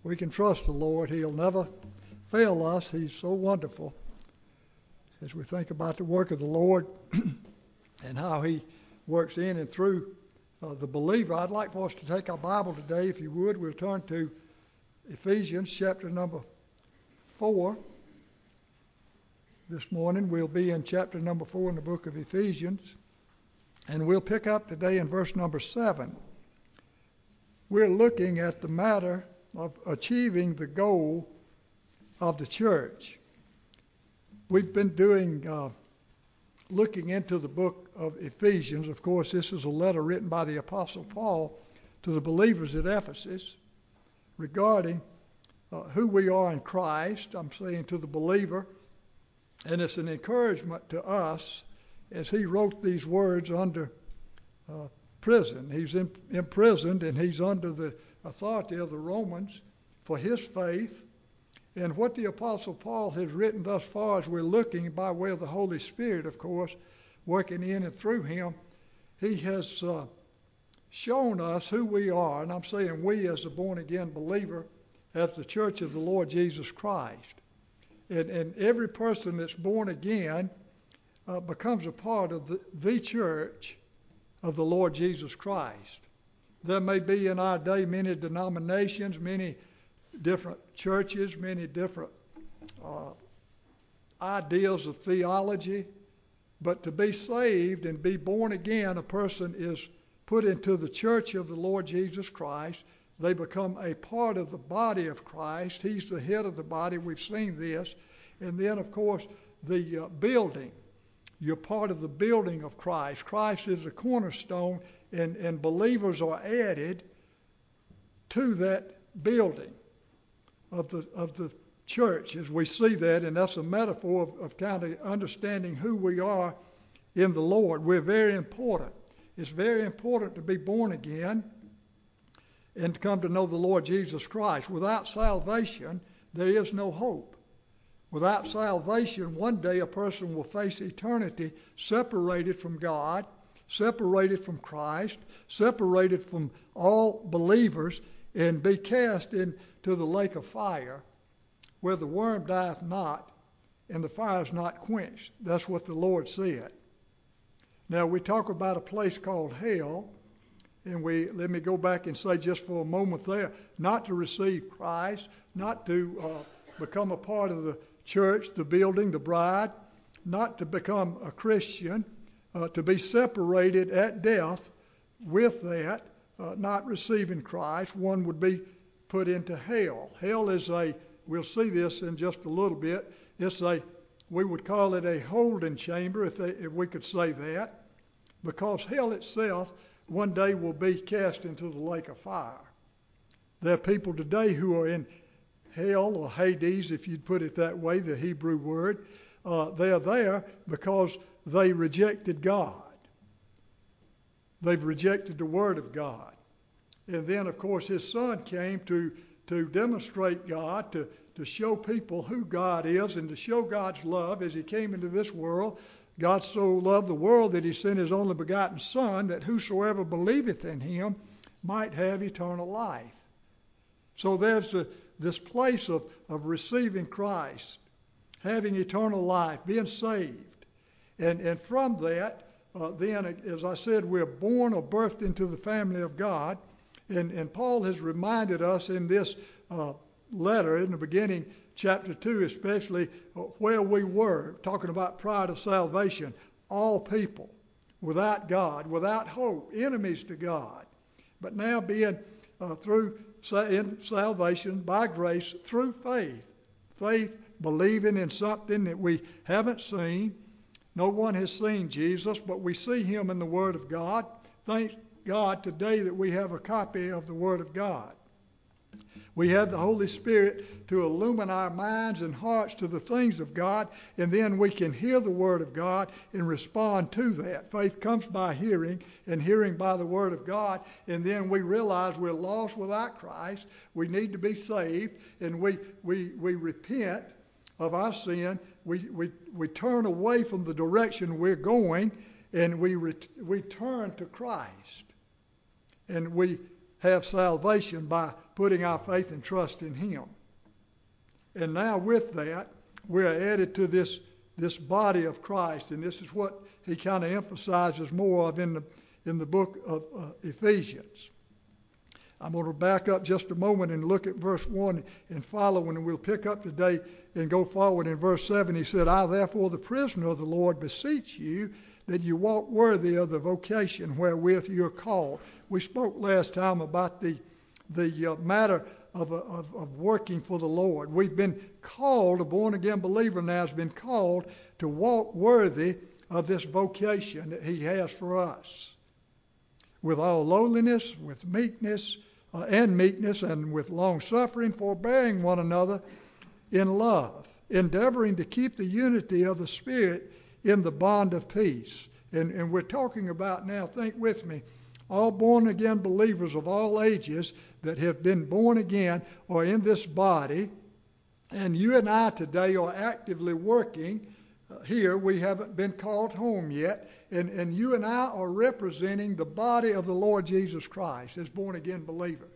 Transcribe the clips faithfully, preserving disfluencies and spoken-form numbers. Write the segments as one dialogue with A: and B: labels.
A: We can trust the Lord. He'll never fail us. He's so wonderful. As we think about the work of the Lord and how He works in and through uh, the believer, I'd like for us to take our Bible today, if you would. We'll turn to Ephesians chapter number four. This morning we'll be in chapter number four in the book of Ephesians, and we'll pick up today in verse number seven. We're looking at the matter of achieving the goal of the church. We've been doing, uh, looking into the book of Ephesians. Of course, this is a letter written by the Apostle Paul to the believers at Ephesus regarding uh, who we are in Christ. I'm saying to the believer, and it's an encouragement to us as he wrote these words under uh, prison. He's in, imprisoned and he's under the authority of the Romans for his faith. And what the Apostle Paul has written thus far, as we're looking by way of the Holy Spirit, of course, working in and through him, he has uh, shown us who we are. And I'm saying we as a born-again believer, as the church of the Lord Jesus Christ. And, and every person that's born again uh, becomes a part of the, the church of the Lord Jesus Christ. There may be in our day many denominations, many different churches, many different uh, ideas of theology, but to be saved and be born again, a person is put into the church of the Lord Jesus Christ. They become a part of the body of Christ. He's the head of the body. We've seen this. And then, of course, the uh, building. You're part of the building of Christ. Christ is the cornerstone, and, and believers are added to that building of the of the church as we see that, and that's a metaphor of, of kind of understanding who we are in the Lord. We're very important. It's very important to be born again and to come to know the Lord Jesus Christ. Without salvation, there is no hope. Without salvation, one day a person will face eternity separated from God, separated from Christ, separated from all believers, and be cast into the lake of fire, where the worm dieth not, and the fire is not quenched. That's what the Lord said. Now, we talk about a place called hell, and we let me go back and say just for a moment there, not to receive Christ, not to uh, become a part of the church, the building, the bride, not to become a Christian, uh, to be separated at death with that, uh, not receiving Christ, one would be put into hell. Hell is a, we'll see this in just a little bit, it's a, we would call it a holding chamber, if, they, if we could say that, because hell itself one day will be cast into the lake of fire. There are people today who are in hell, or Hades, if you'd put it that way, the Hebrew word. Uh, they are there because they rejected God. They've rejected the Word of God. And then, of course, His Son came to, to demonstrate God, to, to show people who God is, and to show God's love as He came into this world. God so loved the world that He sent His only begotten Son, that whosoever believeth in Him might have eternal life. So there's a this place of, of receiving Christ, having eternal life, being saved. And, and from that, uh, then, as I said, we're born or birthed into the family of God. And, and Paul has reminded us in this uh, letter, in the beginning, chapter two especially, uh, where we were, talking about prior to salvation, all people without God, without hope, enemies to God. But now being uh, through in salvation by grace through faith. Faith, believing in something that we haven't seen. No one has seen Jesus, but we see Him in the Word of God. Thank God today that we have a copy of the Word of God. We have the Holy Spirit to illumine our minds and hearts to the things of God, and then we can hear the Word of God and respond to that. Faith comes by hearing, and hearing by the Word of God, and then we realize we're lost without Christ. We need to be saved, and we we we repent of our sin. We we we turn away from the direction we're going, and we ret- we turn to Christ, and we have salvation by putting our faith and trust in Him. And now with that, we're added to this, this body of Christ, and this is what he kind of emphasizes more of in the, in the book of uh, Ephesians. I'm going to back up just a moment and look at verse one and follow, and we'll pick up today and go forward in verse seven. He said, I therefore, the prisoner of the Lord, beseech you that you walk worthy of the vocation wherewith you are called. We spoke last time about the, the uh, matter of, of, of working for the Lord. We've been called, a born-again believer now has been called to walk worthy of this vocation that he has for us, with all lowliness, with meekness, uh, and meekness, and with long-suffering, forbearing one another in love, endeavoring to keep the unity of the Spirit in the bond of peace. And, and we're talking about now, think with me, all born-again believers of all ages that have been born again are in this body, and you and I today are actively working uh, here. We haven't been called home yet, and, and you and I are representing the body of the Lord Jesus Christ as born-again believers.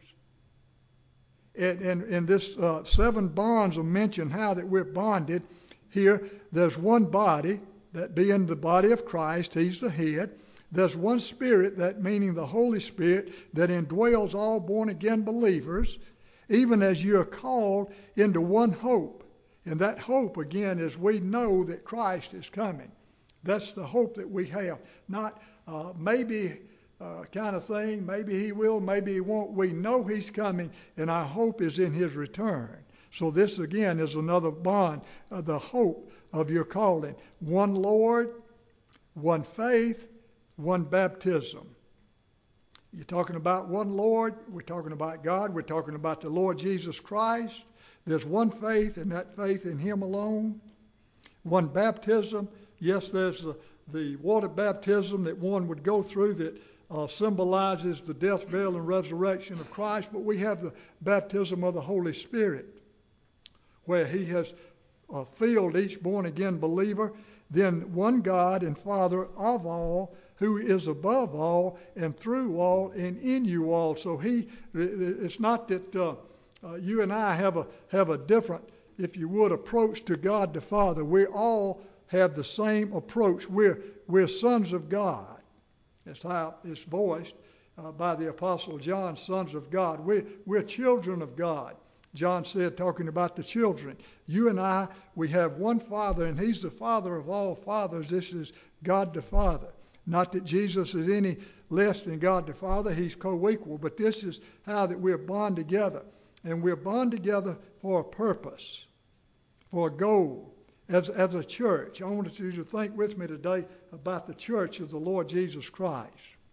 A: And, and, and this uh, seven bonds will mention how that we're bonded here. There's one body, that being the body of Christ, He's the head. There's one Spirit, that meaning the Holy Spirit, that indwells all born-again believers, even as you are called into one hope. And that hope, again, is we know that Christ is coming. That's the hope that we have. Not uh, maybe uh, kind of thing, maybe He will, maybe He won't. We know He's coming, and our hope is in His return. So this, again, is another bond, uh, the hope of your calling. One Lord, one faith, one baptism. You're talking about one Lord. We're talking about God. We're talking about the Lord Jesus Christ. There's one faith, and that faith in Him alone. One baptism. Yes, there's the, the water baptism that one would go through that uh, symbolizes the death, burial, and resurrection of Christ. But we have the baptism of the Holy Spirit, where He has uh, filled each born-again believer. Then one God and Father of all, who is above all and through all and in you all. So He, it's not that uh, uh, you and I have a have a different, if you would, approach to God the Father. We all have the same approach. We're we're sons of God. That's how it's voiced uh, by the Apostle John, sons of God. We we're children of God. John said, talking about the children, you and I, we have one Father, and He's the Father of all fathers. This is God the Father. Not that Jesus is any less than God the Father. He's co-equal. But this is how that we're bound together. And we're bound together for a purpose, for a goal, as, as a church. I want you to think with me today about the church of the Lord Jesus Christ.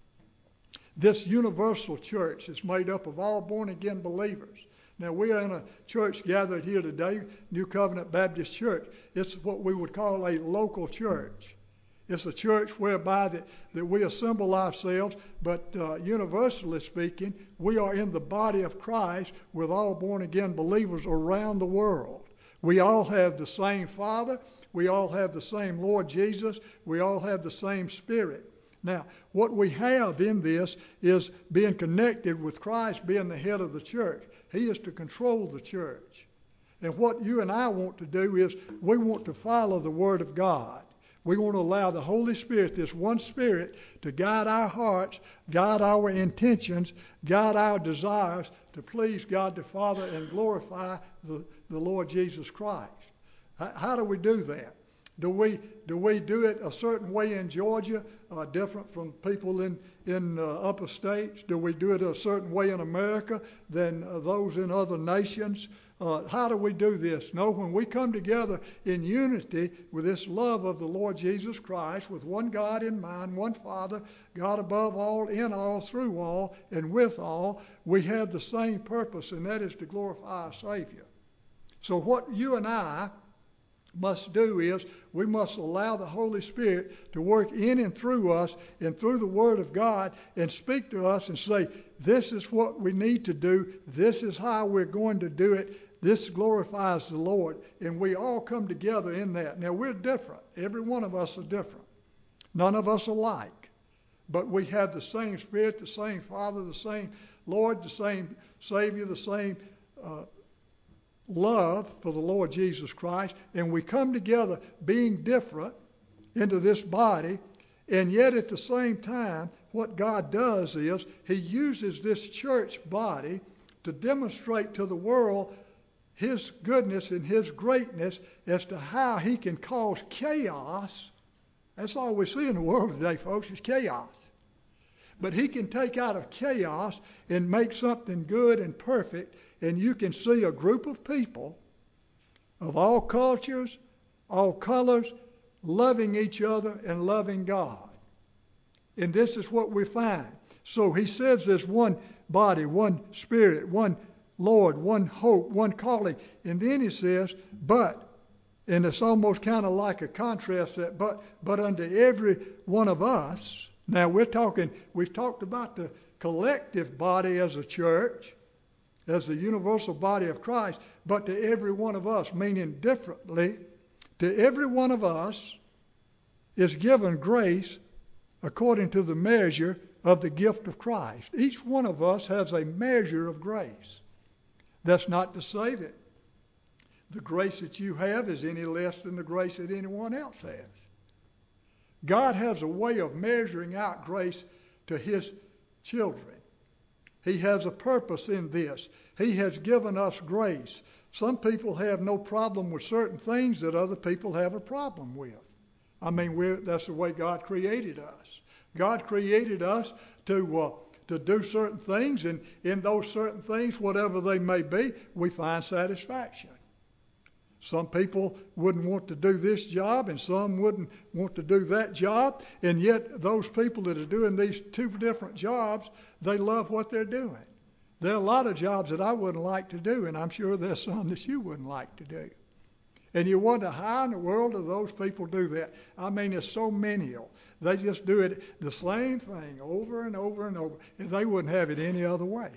A: This universal church is made up of all born-again believers. Now, we are in a church gathered here today, New Covenant Baptist Church. It's what we would call a local church. It's a church whereby that, that we assemble ourselves, but uh, universally speaking, we are in the body of Christ with all born-again believers around the world. We all have the same Father. We all have the same Lord Jesus. We all have the same Spirit. Now, what we have in this is being connected with Christ being the head of the church. He is to control the church. And what you and I want to do is we want to follow the Word of God. We want to allow the Holy Spirit, this one Spirit, to guide our hearts, guide our intentions, guide our desires to please God the Father and glorify the, the Lord Jesus Christ. How, how do we do that? Do we do we do it a certain way in Georgia, uh, different from people in in uh, upper states? Do we do it a certain way in America than uh, those in other nations? Uh, how do we do this? No, when we come together in unity with this love of the Lord Jesus Christ, with one God in mind, one Father, God above all, in all, through all, and with all, we have the same purpose, and that is to glorify our Savior. So what you and I must do is we must allow the Holy Spirit to work in and through us and through the Word of God and speak to us and say, this is what we need to do. This is how we're going to do it. This glorifies the Lord. And we all come together in that. Now, we're different. Every one of us are different. None of us are alike. But we have the same Spirit, the same Father, the same Lord, the same Savior, the same uh, love for the Lord Jesus Christ, and we come together being different into this body, and yet at the same time, what God does is He uses this church body to demonstrate to the world His goodness and His greatness as to how He can cause chaos. That's all we see in the world today, folks, is chaos. But He can take out of chaos and make something good and perfect, and you can see a group of people of all cultures, all colors, loving each other and loving God. And this is what we find. So He says there's one body, one Spirit, one Lord, one hope, one calling. And then He says, but, and it's almost kind of like a contrast that, but, but unto every one of us. Now we're talking, we've talked about the collective body as a church, as the universal body of Christ, but to every one of us, meaning differently, to every one of us is given grace according to the measure of the gift of Christ. Each one of us has a measure of grace. That's not to say that the grace that you have is any less than the grace that anyone else has. God has a way of measuring out grace to His children. He has a purpose in this. He has given us grace. Some people have no problem with certain things that other people have a problem with. I mean, we're, that's the way God created us. God created us to uh, to do certain things, and in those certain things, whatever they may be, we find satisfaction. Some people wouldn't want to do this job, and some wouldn't want to do that job, and yet those people that are doing these two different jobs, they love what they're doing. There are a lot of jobs that I wouldn't like to do, and I'm sure there's some that you wouldn't like to do. And you wonder, how in the world do those people do that? I mean, it's so menial. They just do it the same thing over and over and over, and they wouldn't have it any other way.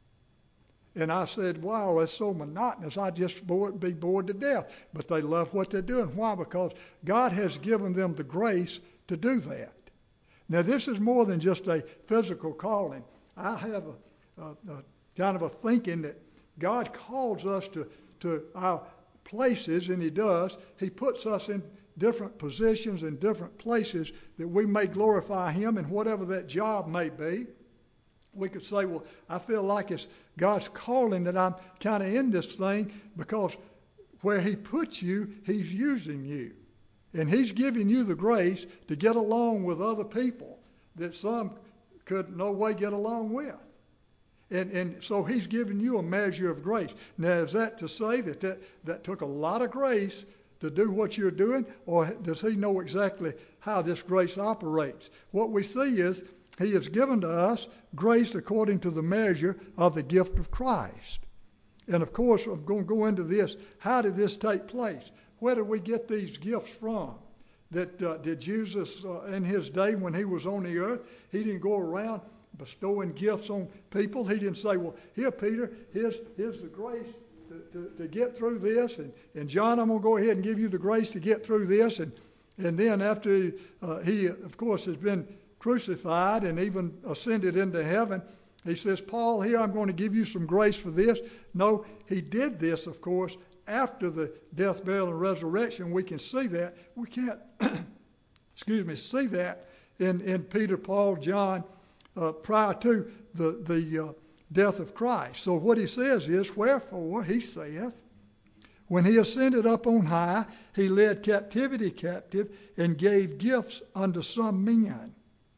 A: And I said, wow, that's so monotonous. I'd just bored, be bored to death. But they love what they're doing. Why? Because God has given them the grace to do that. Now, this is more than just a physical calling. I have a, a, a kind of a thinking that God calls us to, to our places, and He does. He puts us in different positions and different places that we may glorify Him in whatever that job may be. We could say, well, I feel like it's God's calling that I'm kind of in this thing, because where He puts you, He's using you. And He's giving you the grace to get along with other people that some could no way get along with. And, and so He's given you a measure of grace. Now, is that to say that, that that took a lot of grace to do what you're doing, or does He know exactly how this grace operates? What we see is He has given to us grace according to the measure of the gift of Christ. And of course, I'm going to go into this. How did this take place? Where did we get these gifts from? That uh, did Jesus uh, in His day when He was on the earth, He didn't go around bestowing gifts on people. He didn't say, well, here, Peter, here's, here's the grace to, to, to get through this. And, and John, I'm going to go ahead and give you the grace to get through this. And, and then after uh, He, of course, has been crucified and even ascended into heaven, He says, Paul, here I'm going to give you some grace for this. No, He did this, of course, after the death, burial, and resurrection. We can see that. We can't, excuse me, see that in, in Peter, Paul, John, uh, prior to the, the uh, death of Christ. So what he says is, wherefore, he saith, when He ascended up on high, He led captivity captive and gave gifts unto some men.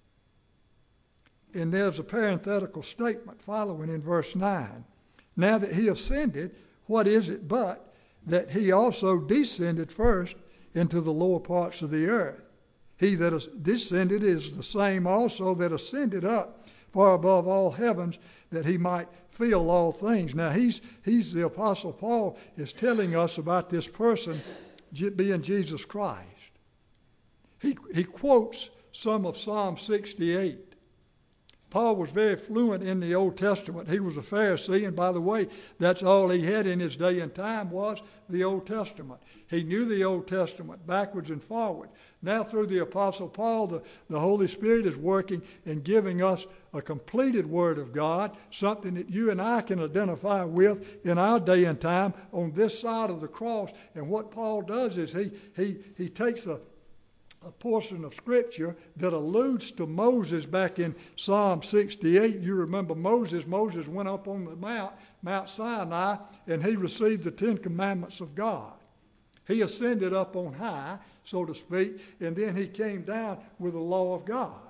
A: And there's a parenthetical statement following in verse nine. Now that He ascended, what is it but that He also descended first into the lower parts of the earth? He that is descended is the same also that ascended up far above all heavens, that He might fill all things. Now he's he's the Apostle Paul is telling us about this person being Jesus Christ. He he quotes some of Psalm sixty-eight. Paul was very fluent in the Old Testament. He was a Pharisee, and by the way, that's all he had in his day and time was the Old Testament. He knew the Old Testament backwards and forward. Now through the Apostle Paul, the, the Holy Spirit is working and giving us a completed Word of God, something that you and I can identify with in our day and time on this side of the cross. And what Paul does is he he he takes a a portion of Scripture that alludes to Moses back in Psalm sixty-eight. You remember Moses. Moses went up on the mount, Mount Sinai, and he received the Ten Commandments of God. He ascended up on high, so to speak, and then he came down with the law of God.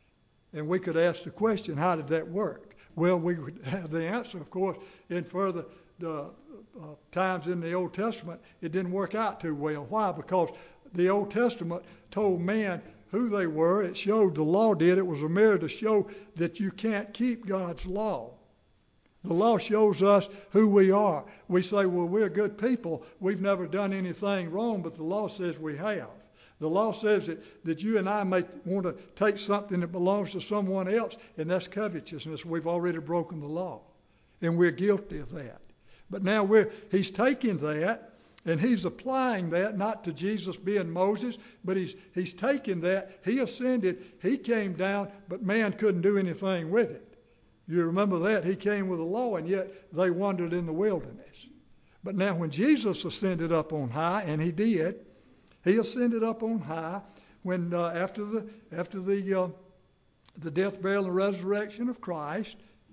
A: And we could ask the question, how did that work? Well, we would have the answer, of course, in further uh, uh, times in the Old Testament. It didn't work out too well. Why? Because the Old Testament told man who they were. It showed, the law did. It was a mirror to show that you can't keep God's law. The law shows us who we are. We say, well, we're good people. We've never done anything wrong, but the law says we have. The law says that, that you and I may want to take something that belongs to someone else, and that's covetousness. We've already broken the law, and we're guilty of that. But now we're he's taking that, and he's applying that not to Jesus being Moses, but he's he's taking that. He ascended, he came down, but man couldn't do anything with it. You remember that? He came with the law, and yet they wandered in the wilderness. But now when Jesus ascended up on high, and he did, he ascended up on high when uh, after the after the uh, the death, burial, and resurrection of Christ.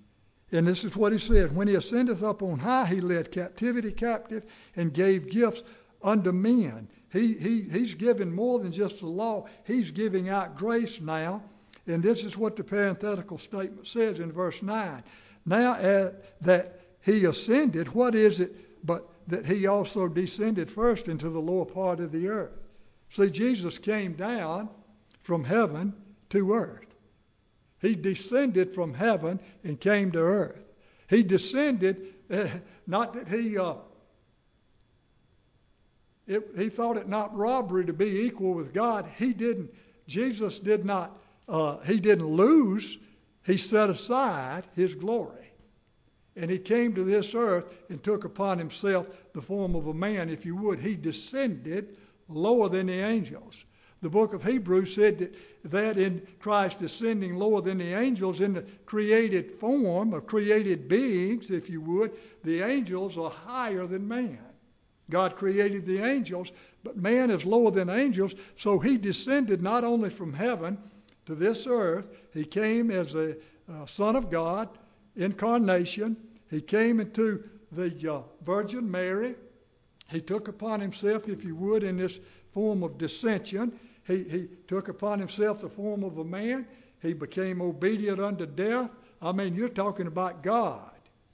A: And this is what he said: when he ascendeth up on high, he led captivity captive and gave gifts unto men. He he he's giving more than just the law. He's giving out grace now. And this is what the parenthetical statement says in verse nine. Now at that he ascended, what is it but that he also descended first into the lower part of the earth? See, Jesus came down from heaven to earth. He descended from heaven and came to earth. He descended, uh, not that he uh, it, he thought it not robbery to be equal with God. He didn't. Jesus did not. Uh, he didn't lose. He set aside his glory. And he came to this earth and took upon himself the form of a man, if you would. He descended lower than the angels. The book of Hebrews said that, that in Christ descending lower than the angels in the created form of created beings, if you would, the angels are higher than man. God created the angels, but man is lower than angels, so he descended not only from heaven to this earth. He came as a uh, Son of God, incarnation. He came into the uh, Virgin Mary. He took upon himself, if you would, in this form of descension. He, he took upon himself the form of a man. He became obedient unto death. I mean, you're talking about God.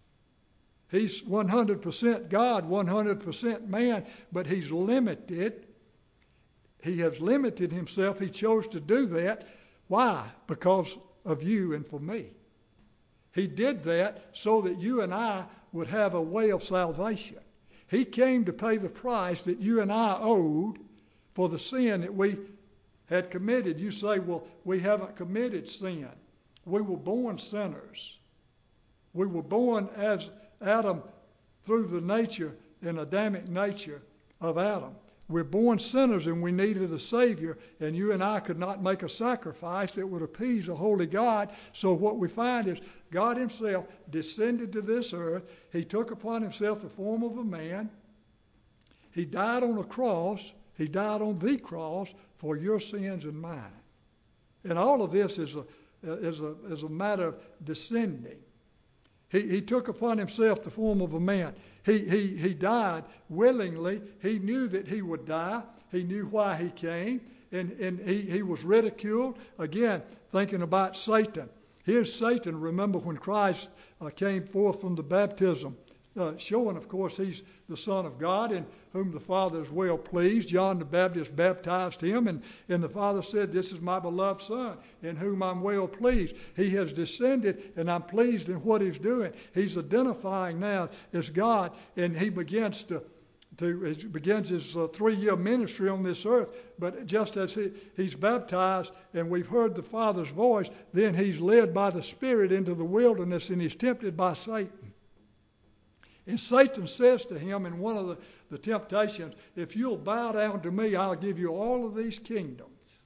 A: He's one hundred percent God, one hundred percent man, but he's limited. He has limited himself. He chose to do that. Why? Because of you and for me. He did that so that you and I would have a way of salvation. He came to pay the price that you and I owed for the sin that we had committed. You say, well, we haven't committed sin. We were born sinners. We were born as Adam through the nature and Adamic nature of Adam. We're born sinners and we needed a Savior, and you and I could not make a sacrifice that would appease a holy God. So what we find is God himself descended to this earth. He took upon himself the form of a man. He died on a cross. He died on the cross for your sins and mine. And all of this is a, is a, is a matter of descending. He, he took upon himself the form of a man. He, he, he died willingly. He knew that he would die. He knew why he came. And, and he, he was ridiculed. Again, thinking about Satan. Here's Satan. Remember when Christ uh, came forth from the baptism, uh, showing, of course, he's the Son of God in whom the Father is well pleased. John the Baptist baptized him, and, and the Father said, this is my beloved Son in whom I'm well pleased. He has descended, and I'm pleased in what he's doing. He's identifying now as God, and he begins to, to he begins his uh, three-year ministry on this earth. But just as he, he's baptized and we've heard the Father's voice, then he's led by the Spirit into the wilderness and he's tempted by Satan. And Satan says to him in one of the, the temptations, if you'll bow down to me, I'll give you all of these kingdoms.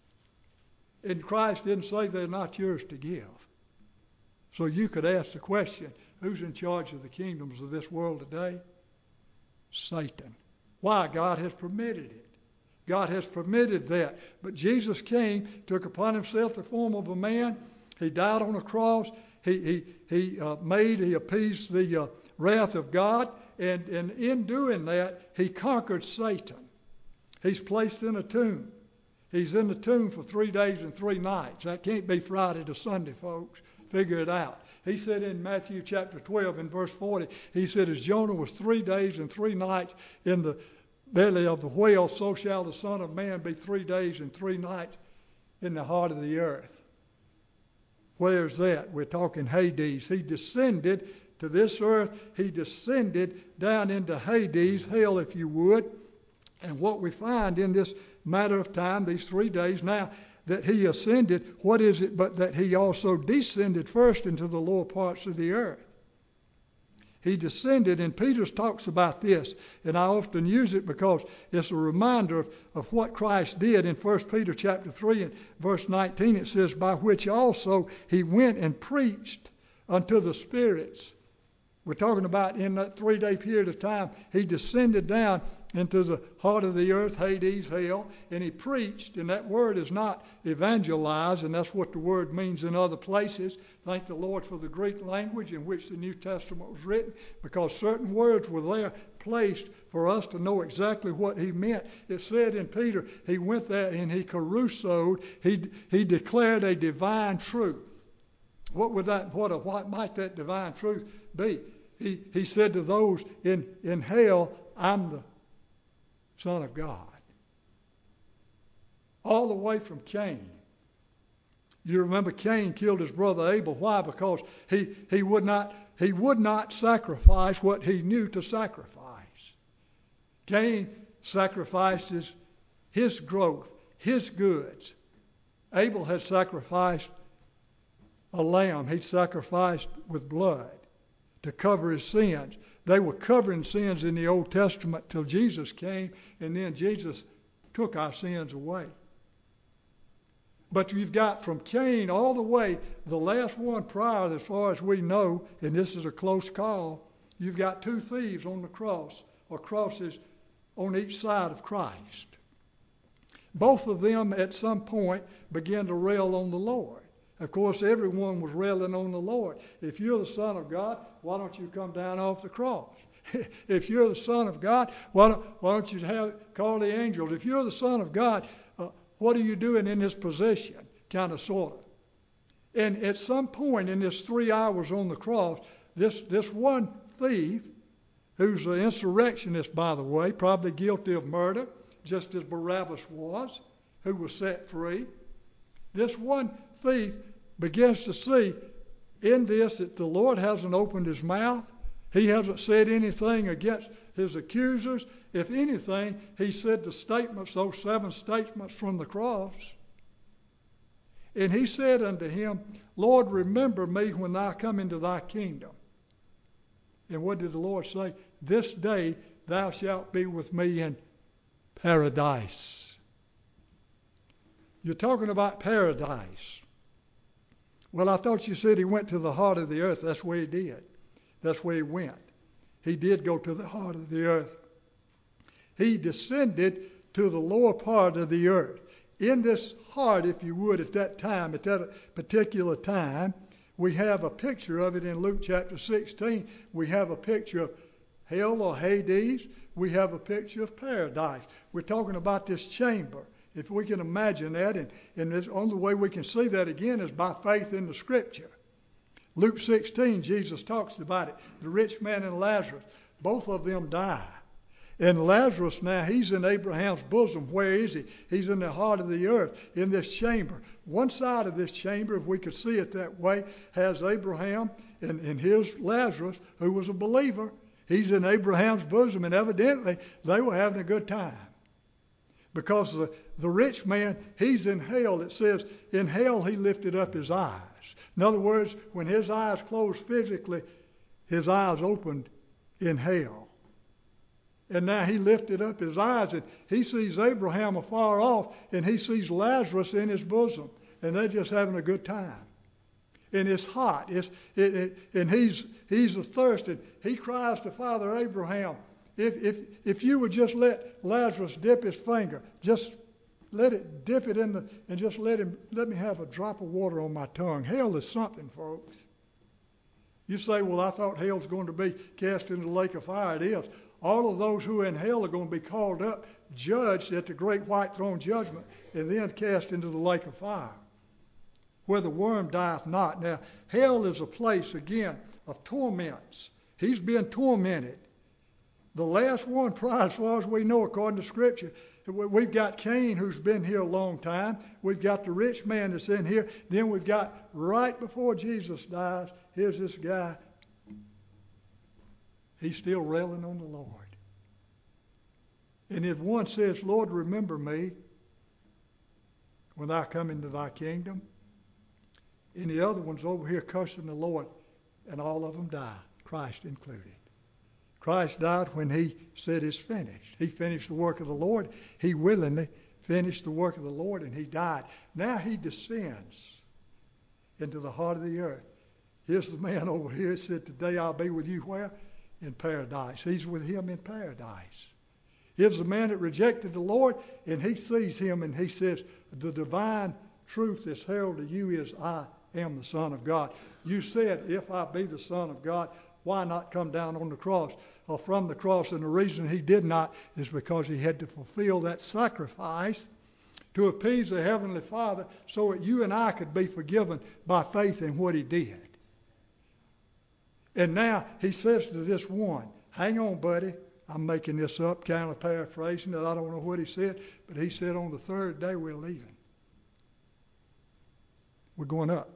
A: And Christ didn't say they're not yours to give. So you could ask the question, who's in charge of the kingdoms of this world today? Satan. Why? God has permitted it. God has permitted that. But Jesus came, took upon himself the form of a man. He died on a cross. He he he uh, made, he appeased the uh, wrath of God. And, and in doing that, he conquered Satan. He's placed in a tomb. He's in the tomb for three days and three nights. That can't be Friday to Sunday, folks. Figure it out. He said in Matthew chapter twelve and verse forty, he said, as Jonah was three days and three nights in the belly of the whale, so shall the Son of Man be three days and three nights in the heart of the earth. Where's that? We're talking Hades. He descended to this earth. He descended down into Hades, hell if you would. And what we find in this matter of time, these three days now, that he ascended, what is it but that he also descended first into the lower parts of the earth? He descended, and Peter talks about this, and I often use it because it's a reminder of, of what Christ did in First Peter chapter three and verse nineteen. It says, by which also he went and preached unto the spirits. We're talking about in that three-day period of time, he descended down into the heart of the earth, Hades, hell, and he preached, and that word is not evangelize, and that's what the word means in other places. Thank the Lord for the Greek language in which the New Testament was written, because certain words were there placed for us to know exactly what he meant. It said in Peter, he went there and he carusoed, he, he declared a divine truth. What would that, what, a, what might that divine truth be? He, he said to those in, in hell, I'm the Son of God. All the way from Cain. You remember Cain killed his brother Abel. Why? Because he, he would not he would not sacrifice what he knew to sacrifice. Cain sacrificed his, his growth, his goods. Abel had sacrificed a lamb. He sacrificed with blood to cover his sins. They were covering sins in the Old Testament till Jesus came, and then Jesus took our sins away. But you've got from Cain all the way, the last one prior, as far as we know, and this is a close call, you've got two thieves on the cross, or crosses on each side of Christ. Both of them at some point began to rail on the Lord. Of course, everyone was railing on the Lord. If you're the Son of God, why don't you come down off the cross? If you're the Son of God, why don't, why don't you have, call the angels? If you're the Son of God, uh, what are you doing in this position? Kind of, sort of. And at some point in this three hours on the cross, this, this one thief, who's an insurrectionist, by the way, probably guilty of murder, just as Barabbas was, who was set free, this one thief begins to see in this that the Lord hasn't opened his mouth. He hasn't said anything against his accusers. If anything, he said the statements, those seven statements from the cross. And he said unto him, Lord, remember me when thou come into thy kingdom. And what did the Lord say? This day thou shalt be with me in paradise. You're talking about paradise. Well, I thought you said he went to the heart of the earth. That's where he did. That's where he went. He did go to the heart of the earth. He descended to the lower part of the earth. In this heart, if you would, at that time, at that particular time, we have a picture of it in Luke chapter sixteen. We have a picture of hell or Hades. We have a picture of paradise. We're talking about this chamber. If we can imagine that, and, and the only way we can see that again is by faith in the Scripture. Luke sixteen, Jesus talks about it. The rich man and Lazarus, both of them die. And Lazarus now, he's in Abraham's bosom. Where is he? He's in the heart of the earth, in this chamber. One side of this chamber, if we could see it that way, has Abraham and, and his Lazarus, who was a believer. He's in Abraham's bosom, and evidently they were having a good time. Because the, the rich man, he's in hell. It says, in hell he lifted up his eyes. In other words, when his eyes closed physically, his eyes opened in hell. And now he lifted up his eyes, and he sees Abraham afar off, and he sees Lazarus in his bosom. And they're just having a good time. And it's hot. It's, it, it, and he's he's thirsty. He cries to Father Abraham, if, if, if you would just let Lazarus dip his finger, just let it dip it in the, and just let him, let me have a drop of water on my tongue. Hell is something, folks. You say, well, I thought hell's going to be cast into the lake of fire. It is. All of those who are in hell are going to be called up, judged at the great white throne judgment, and then cast into the lake of fire, where the worm dieth not. Now, hell is a place, again, of torments. He's been tormented. The last one, probably, as far as we know, according to Scripture, we've got Cain, who's been here a long time. We've got the rich man that's in here. Then we've got, right before Jesus dies, here's this guy. He's still railing on the Lord. And if one says, Lord, remember me when I come into thy kingdom, and the other one's over here cursing the Lord, and all of them die, Christ included. Christ died when he said it's finished. He finished the work of the Lord. He willingly finished the work of the Lord, and he died. Now he descends into the heart of the earth. Here's the man over here that said, today I'll be with you where? In paradise. He's with him in paradise. Here's the man that rejected the Lord, and he sees him, and he says, the divine truth that's held to you is, I am the Son of God. You said, if I be the Son of God, why not come down on the cross or from the cross? And the reason he did not is because he had to fulfill that sacrifice to appease the Heavenly Father so that you and I could be forgiven by faith in what he did. And now he says to this one, hang on, buddy. I'm making this up, kind of paraphrasing it. I don't know what he said, but he said on the third day we're leaving. We're going up.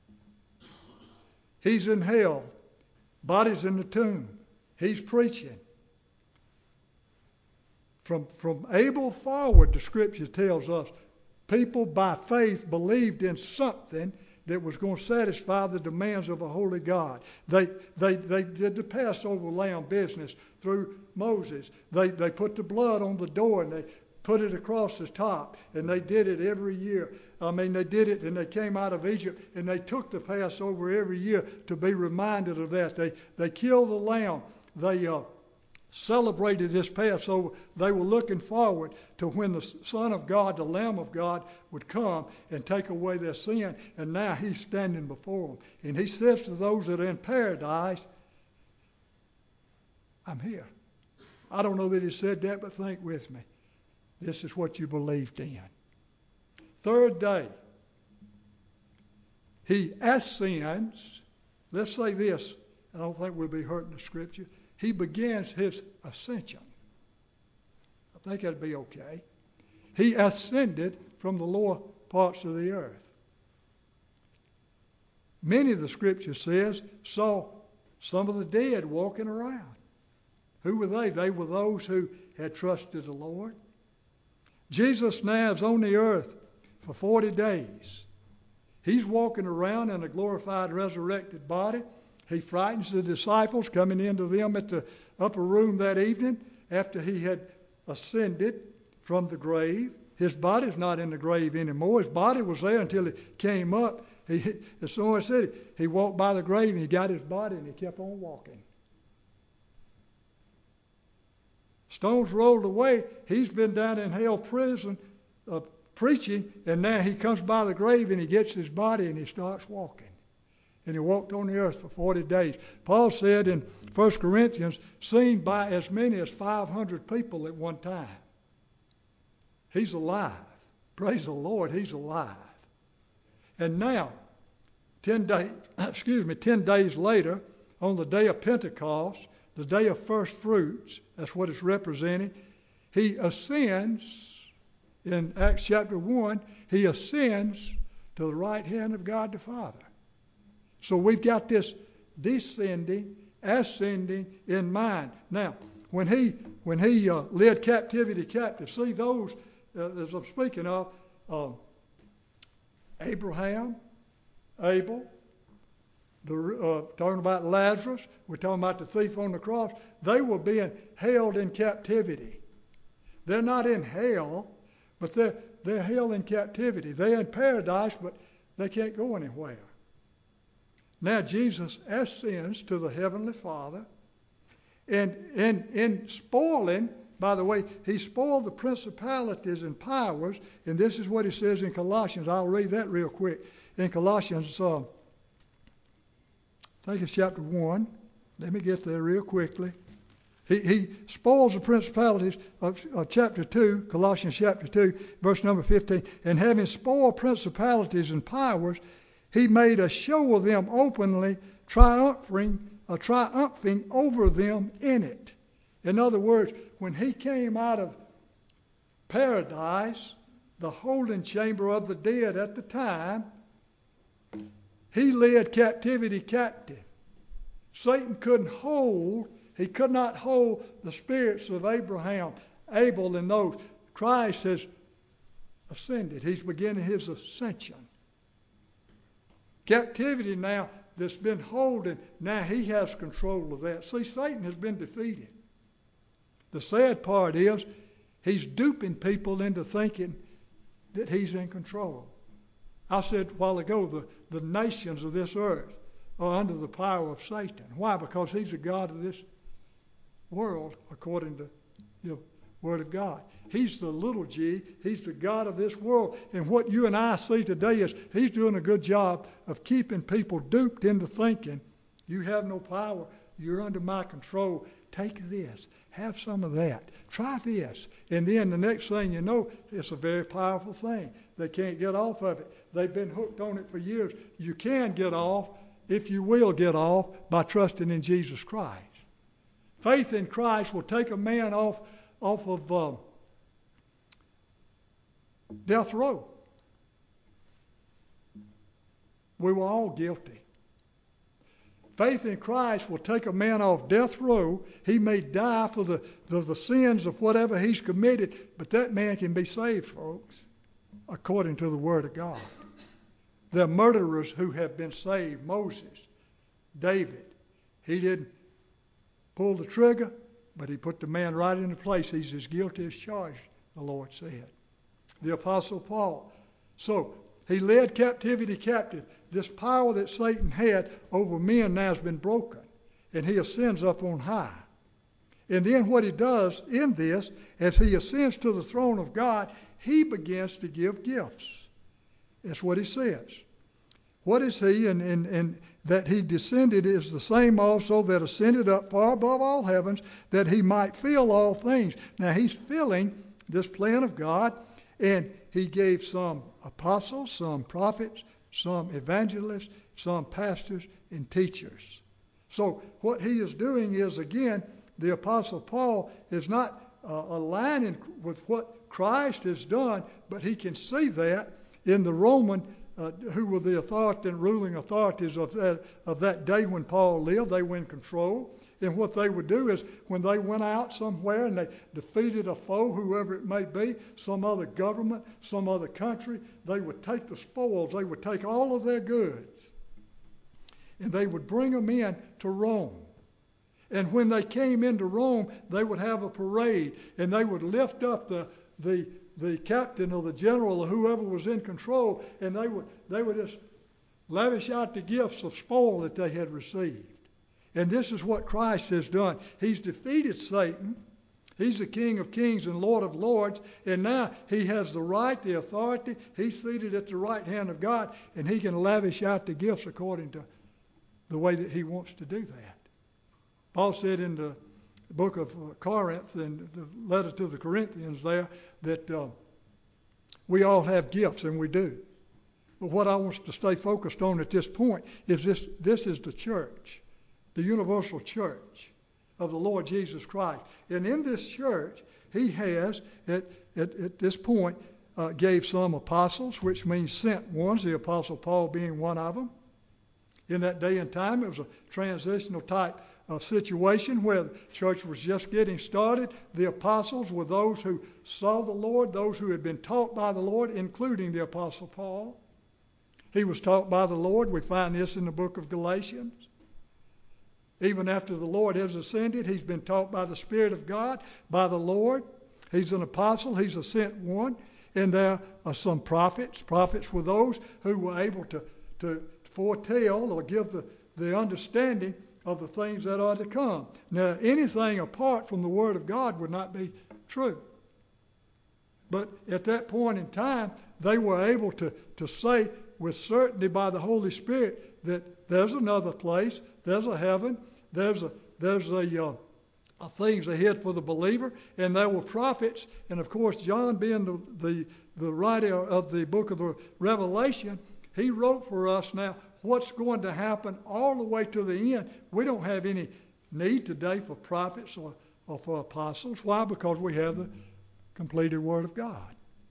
A: He's in hell. Body's in the tomb. He's preaching. From, from Abel forward, the Scripture tells us, people by faith believed in something that was going to satisfy the demands of a holy God. They, they, they did the Passover lamb business through Moses. They, they put the blood on the door and they put it across the top, and they did it every year. I mean, they did it, and they came out of Egypt, and they took the Passover every year to be reminded of that. They they killed the lamb. They uh, celebrated this Passover. They were looking forward to when the Son of God, the Lamb of God, would come and take away their sin, and now he's standing before them. And he says to those that are in paradise, I'm here. I don't know that he said that, but think with me. This is what you believed in. Third day, he ascends. Let's say this. I don't think we'll be hurting the Scripture. He begins his ascension. I think that'd be okay. He ascended from the lower parts of the earth. Many of the Scripture says saw some of the dead walking around. Who were they? They were those who had trusted the Lord. Jesus now is on the earth for forty days. He's walking around in a glorified, resurrected body. He frightens the disciples coming into them at the upper room that evening after he had ascended from the grave. His body's not in the grave anymore. His body was there until he came up. He, as someone said, he walked by the grave and he got his body and he kept on walking. Stones rolled away. He's been down in hell prison uh, preaching, and now he comes by the grave and he gets his body and he starts walking. And he walked on the earth for forty days. Paul said in First Corinthians, seen by as many as five hundred people at one time. He's alive. Praise the Lord, he's alive. And now, ten days, excuse me, ten days later, on the day of Pentecost, the day of first fruits, that's what it's representing, he ascends, in Acts chapter one, he ascends to the right hand of God the Father. So we've got this descending, ascending in mind. Now, when he when he uh, led captivity captive, see those, uh, as I'm speaking of, uh, Abraham, Abel, the, uh, talking about Lazarus, we're talking about the thief on the cross, they were being held in captivity. They're not in hell, but they're, they're held in captivity. They're in paradise, but they can't go anywhere. Now Jesus ascends to the Heavenly Father, and in, in spoiling, by the way, he spoiled the principalities and powers, and this is what he says in Colossians. I'll read that real quick. In Colossians, uh, I think it's chapter one. Let me get there real quickly. He, he spoils the principalities of, of chapter two, Colossians chapter two, verse number fifteen. And having spoiled principalities and powers, he made a show of them openly, triumphing, uh, triumphing over them in it. In other words, when he came out of paradise, the holding chamber of the dead at the time, he led captivity captive. Satan couldn't hold, he could not hold the spirits of Abraham, Abel, and those. Christ has ascended. He's beginning his ascension. Captivity now that's been holding, now he has control of that. See, Satan has been defeated. The sad part is he's duping people into thinking that he's in control. I said a while ago, the, the nations of this earth are under the power of Satan. Why? Because he's the God of this world, according to the Word of God. He's the little g. He's the God of this world. And what you and I see today is he's doing a good job of keeping people duped into thinking, you have no power. You're under my control. Take this. Have some of that. Try this. And then the next thing you know, it's a very powerful thing. They can't get off of it. They've been hooked on it for years. You can get off, if you will get off, by trusting in Jesus Christ. Faith in Christ will take a man off, off of uh, death row. We were all guilty. Faith in Christ will take a man off death row. He may die for the, the, the sins of whatever he's committed, but that man can be saved, folks, according to the Word of God. There are murderers who have been saved. Moses, David, he didn't pull the trigger, but he put the man right into place. He's as guilty as charged, the Lord said. The Apostle Paul. So, he led captivity captive. This power that Satan had over men now has been broken, and he ascends up on high. And then what he does in this, as he ascends to the throne of God, he begins to give gifts. That's what he says. What is he? And, and, and that he descended is the same also that ascended up far above all heavens, that he might fill all things. Now he's filling this plan of God, and he gave some apostles, some prophets, some evangelists, some pastors and teachers. So what he is doing is, again, the Apostle Paul is not uh, aligning with what Christ has done, but he can see that in the Roman, uh, who were the authority and ruling authorities of that, of that day when Paul lived. They were in control. And what they would do is when they went out somewhere and they defeated a foe, whoever it may be, some other government, some other country, they would take the spoils, they would take all of their goods, and they would bring them in to Rome. And when they came into Rome, they would have a parade, and they would lift up the the the captain or the general or whoever was in control, and they would they would just lavish out the gifts of spoil that they had received. And this is what Christ has done. He's defeated Satan. He's the King of kings and Lord of lords. And now he has the right, the authority. He's seated at the right hand of God. And he can lavish out the gifts according to the way that he wants to do that. Paul said in the book of Corinth, and the letter to the Corinthians there, that uh, we all have gifts, and we do. But what I want to stay focused on at this point is this, this is the church. The universal church of the Lord Jesus Christ. And in this church, he has, at, at, at this point, uh, gave some apostles, which means sent ones, the Apostle Paul being one of them. In that day and time, it was a transitional type a situation where the church was just getting started. The apostles were those who saw the Lord, those who had been taught by the Lord, including the Apostle Paul. He was taught by the Lord. We find this in the book of Galatians. Even after the Lord has ascended, he's been taught by the Spirit of God, by the Lord. He's an apostle. He's a sent one. And there are some prophets. Prophets were those who were able to, to foretell or give the, the understanding of the things that are to come. Now, anything apart from the Word of God would not be true. But at that point in time, they were able to, to say with certainty by the Holy Spirit that there's another place, there's a heaven, there's a there's a, uh, a things ahead for the believer, and there were prophets, and of course John, being the, the the writer of the book of the Revelation, he wrote for us now what's going to happen all the way to the end. We don't have any need today for prophets or, or for apostles. Why? Because we have the completed Word of God.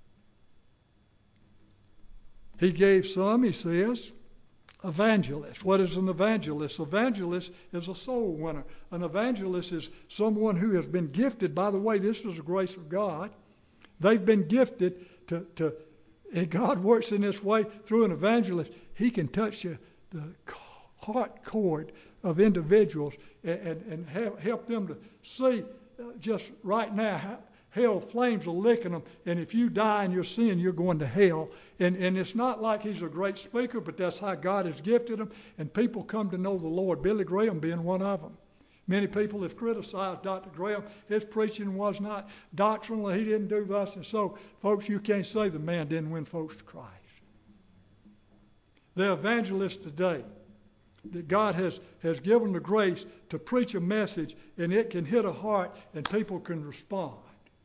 A: He gave some, he says, evangelists. What is an evangelist? Evangelist is a soul winner. An evangelist is someone who has been gifted. By the way, this is the grace of God. They've been gifted to, to and God works in this way through an evangelist. He can touch the, the heart chord of individuals and, and, and help, help them to see just right now how hell flames are licking them, and if you die in your sin, you're going to hell. And, and it's not like he's a great speaker, but that's how God has gifted him, and people come to know the Lord, Billy Graham being one of them. Many people have criticized Doctor Graham. His preaching was not doctrinal. He didn't do thus. And so, folks, you can't say the man didn't win folks to Christ. The evangelists today, that God has, has given the grace to preach a message, and it can hit a heart, and people can respond.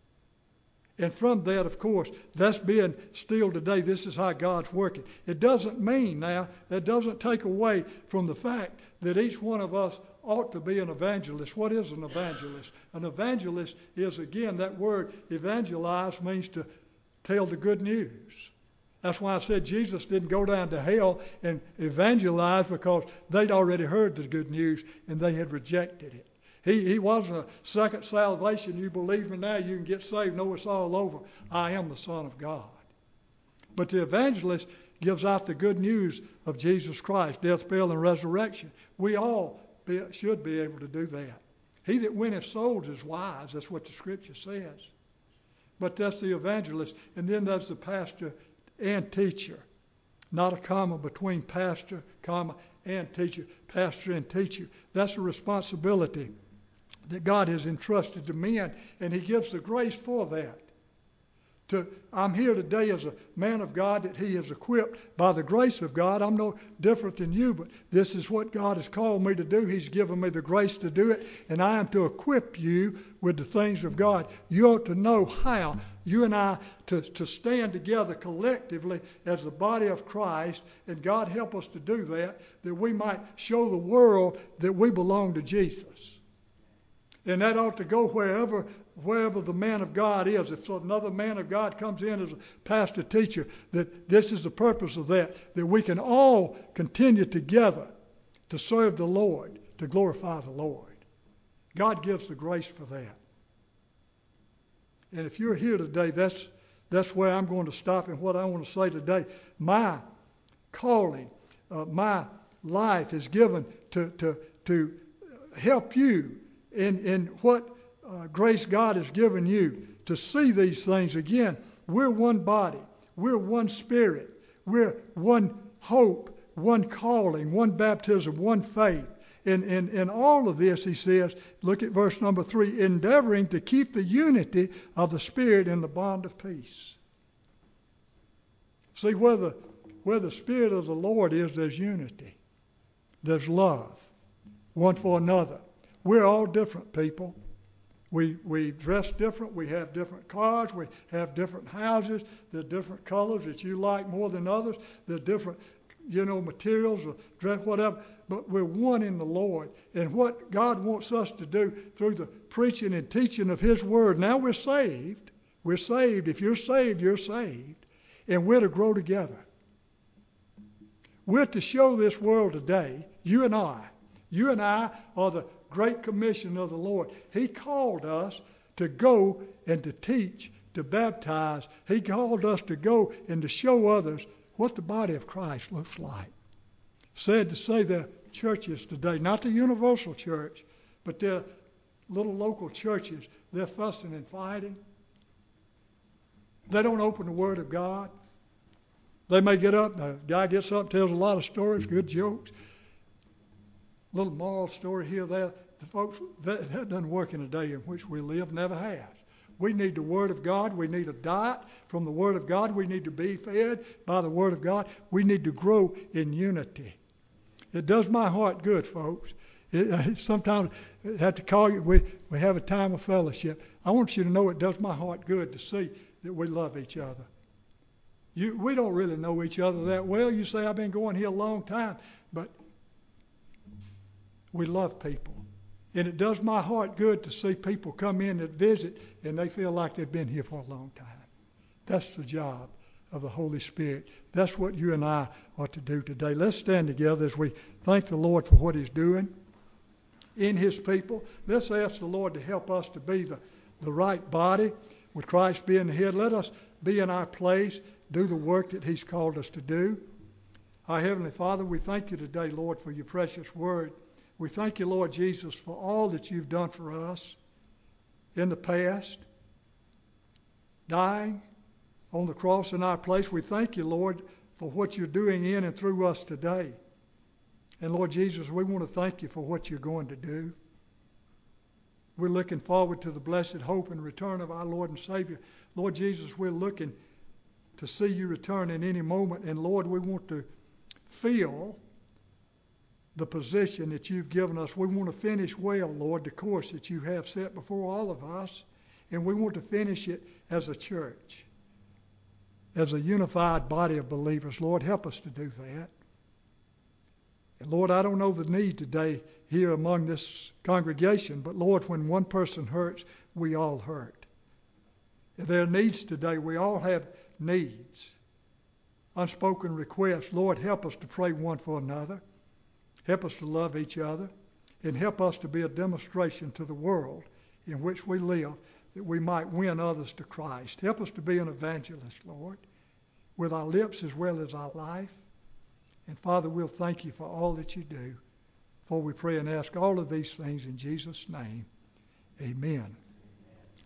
A: And from that, of course, that's being still today. This is how God's working. It doesn't mean now, it doesn't take away from the fact that each one of us ought to be an evangelist. What is an evangelist? An evangelist is, again, that word evangelize means to tell the good news. That's why I said Jesus didn't go down to hell and evangelize, because they'd already heard the good news and they had rejected it. He, he wasn't a second salvation. You believe me now, you can get saved. No, it's all over. I am the Son of God. But the evangelist gives out the good news of Jesus Christ, death, burial, and resurrection. We all be, should be able to do that. He that winneth souls is wise. That's what the Scripture says. But that's the evangelist. And then there's the pastor and teacher. Not a comma between pastor, comma, and teacher. Pastor and teacher. That's a responsibility that God has entrusted to men, and he gives the grace for that. To, I'm here today as a man of God that he has equipped by the grace of God. I'm no different than you, but this is what God has called me to do. He's given me the grace to do it, and I am to equip you with the things of God. You ought to know how, you and I, to, to stand together collectively as the body of Christ, and God help us to do that, that we might show the world that we belong to Jesus. And that ought to go wherever wherever the man of God is. If another man of God comes in as a pastor teacher, that this is the purpose of that, that we can all continue together to serve the Lord, to glorify the Lord. God gives the grace for that. And if you're here today, that's that's where I'm going to stop and what I want to say today. My calling, uh, my life is given to to to help you in in what uh, grace God has given you to see these things. Again, we're one body, we're one spirit, we're one hope, one calling, one baptism, one faith. In, in, in all of this, he says, look at verse number three, endeavoring to keep the unity of the Spirit in the bond of peace. See, where the, where the Spirit of the Lord is, there's unity. There's love, one for another. We're all different people. We we dress different. We have different cars. We have different houses. There are different colors that you like more than others. There are different, you know, materials or dress, whatever. But we're one in the Lord. And what God wants us to do through the preaching and teaching of His Word. Now we're saved. We're saved. If you're saved, you're saved. And we're to grow together. We're to show this world today, you and I. You and I are the great commission of the Lord. He called us to go and to teach, to baptize. He called us to go and to show others what the body of Christ looks like. Sad to say, there are churches today, not the universal church, but they're little local churches. They're fussing and fighting. They don't open the Word of God. They may get up, the guy gets up, tells a lot of stories, good jokes, little moral story here, there. The folks, that, that doesn't work in the day in which we live, never has. We need the Word of God. We need a diet from the Word of God. We need to be fed by the Word of God. We need to grow in unity. It does my heart good, folks. It, I sometimes I have to call you. We, we have a time of fellowship. I want you to know it does my heart good to see that we love each other. You, we don't really know each other that well. You say, I've been going here a long time, but we love people. And it does my heart good to see people come in and visit and they feel like they've been here for a long time. That's the job of the Holy Spirit. That's what you and I ought to do today. Let's stand together as we thank the Lord for what He's doing in His people. Let's ask the Lord to help us to be the, the right body with Christ being the head. Let us be in our place, do the work that He's called us to do. Our Heavenly Father, we thank you today, Lord, for your precious word. We thank you, Lord Jesus, for all that you've done for us in the past, dying on the cross in our place. We thank you, Lord, for what you're doing in and through us today. And Lord Jesus, we want to thank you for what you're going to do. We're looking forward to the blessed hope and return of our Lord and Savior. Lord Jesus, we're looking to see you return in any moment. And Lord, we want to feel the position that you've given us. We want to finish well, Lord, the course that you have set before all of us. And we want to finish it as a church, as a unified body of believers. Lord, help us to do that. And Lord, I don't know the need today here among this congregation, but Lord, when one person hurts, we all hurt. If there are needs today, we all have needs, unspoken requests. Lord, help us to pray one for another. Help us to love each other, and help us to be a demonstration to the world in which we live, that we might win others to Christ. Help us to be an evangelist, Lord, with our lips as well as our life. And Father, we'll thank you for all that you do. For we pray and ask all of these things in Jesus' name. Amen.